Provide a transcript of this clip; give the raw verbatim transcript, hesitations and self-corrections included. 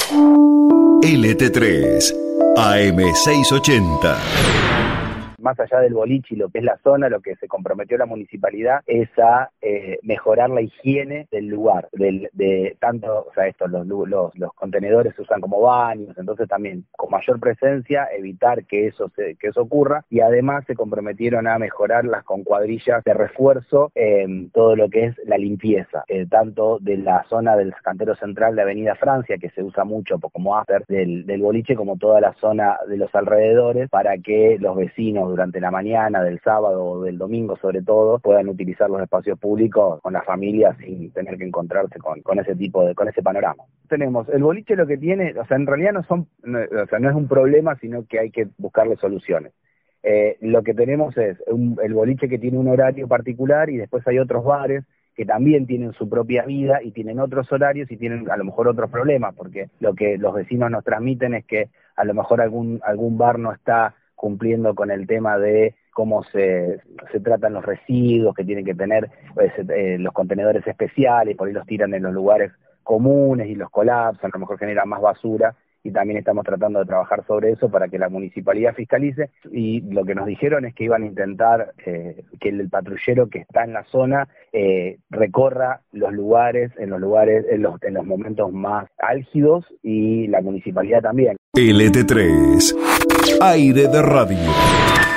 L T tres, A M seiscientos ochenta. Más allá del boliche y lo que es la zona, lo que se comprometió la municipalidad es a eh, mejorar la higiene del lugar, del, de tanto, o sea, esto, los, los, los contenedores se usan como baños, entonces también con mayor presencia evitar que eso se, que eso ocurra, y además se comprometieron a mejorarlas con cuadrillas de refuerzo, eh, todo lo que es la limpieza, eh, tanto de la zona del cantero central de Avenida Francia, que se usa mucho como after del, del boliche, como toda la zona de los alrededores, para que los vecinos durante la mañana del sábado o del domingo sobre todo puedan utilizar los espacios públicos con las familias sin tener que encontrarse con, con ese tipo de, con ese panorama. Tenemos, el boliche lo que tiene, o sea, en realidad no son, no, o sea, no es un problema, sino que hay que buscarle soluciones. Eh, lo que tenemos es un, el boliche que tiene un horario particular y después hay otros bares que también tienen su propia vida y tienen otros horarios y tienen a lo mejor otros problemas, porque lo que los vecinos nos transmiten es que a lo mejor algún, algún bar no está cumpliendo con el tema de cómo se, se tratan los residuos, que tienen que tener pues, eh, los contenedores especiales, por ahí los tiran en los lugares comunes y los colapsan, a lo mejor generan más basura, y también estamos tratando de trabajar sobre eso para que la municipalidad fiscalice, y lo que nos dijeron es que iban a intentar eh, que el patrullero que está en la zona eh, recorra los lugares, en los lugares, en los, en los momentos más álgidos, y la municipalidad también. L T tres, Aire de Radio.